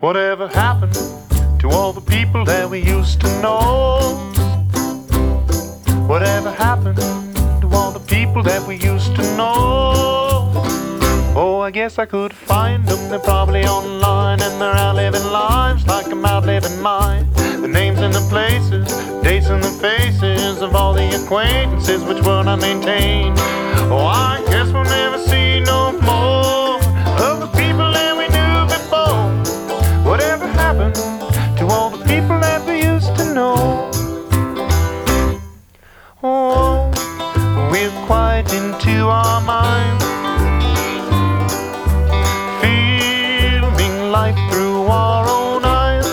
Whatever happened to all the people that we used to know? Whatever happened to all the people that we used to know? Oh, I guess I could find them. They're probably online and they're out living lives like I'm out living mine. The names and the places, dates and the faces of all the acquaintances which were not maintained. Oh, I guess we'll never see no more of the people that we knew before. Whatever happened to all the people that we used to know? Oh, we're quite into our minds, feeling life through our own eyes.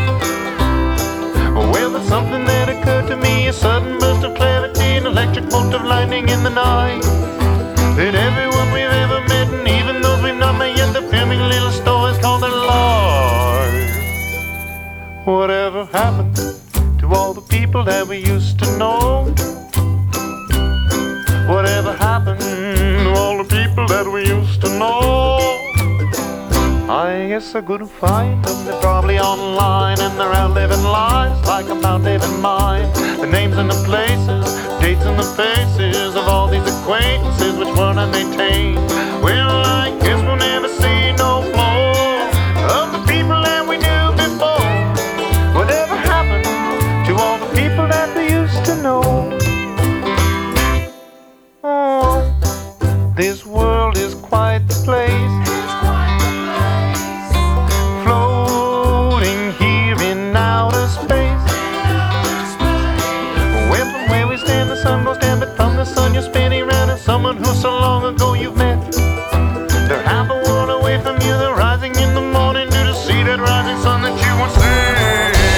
Well, there's something that occurred to me, a sudden burst of clarity, an electric bolt of lightning in the night. That everyone we've ever met, and even those we've not met yet, they're filming little stories called their lives. Whatever happened to all the people that we used to know? Whatever happened to all the people that we used to know? I guess I couldn't find them. They're probably online and they're out living lives like I'm out living mine. The names and the places, dates and the faces of all these acquaintances which were not maintained. Well, I guess we'll never see no more of the people that we knew before. Whatever happened to all the people that we used to know? Oh, this world is quite the place, floating here in outer space. Where from where we stand the sun goes down, but from the sun you're spinning round, and someone who so long ago you've met. They're half a world away from you, they're rising in the morning to see that rising sun that you once said.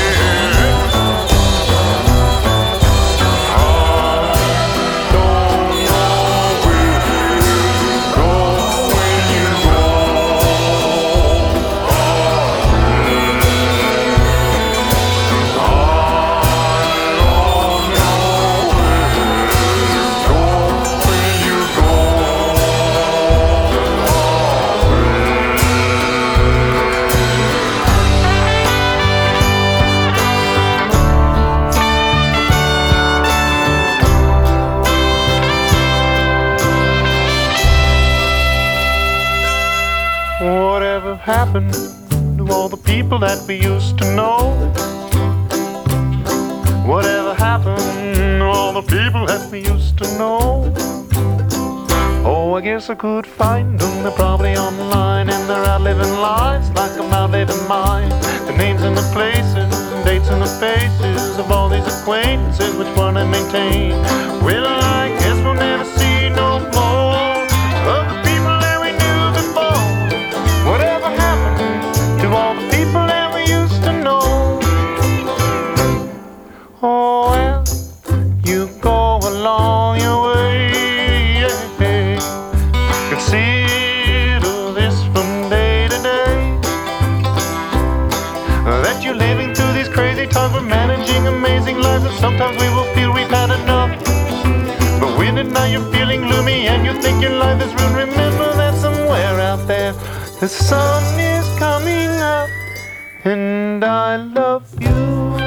Whatever happened to all the people that we used to know? Whatever happened to all the people that we used to know? Oh, I guess I could find them. They're probably online and they're out living lives like I'm out living mine. The names and the places, dates and the faces of all these acquaintances which weren't maintained. Well, I guess we'll never see no more of the people that we knew before. Whatever happened to all the people that we used to know? Oh, well, you go along your way, yeah. Consider this from day to day, that you're living through these crazy times, we're managing amazing lives, and sometimes we will feel we've had enough. But when at night you're feeling gloomy and you think your life is ruined, remember that somewhere out there the sun is coming up, and I love you.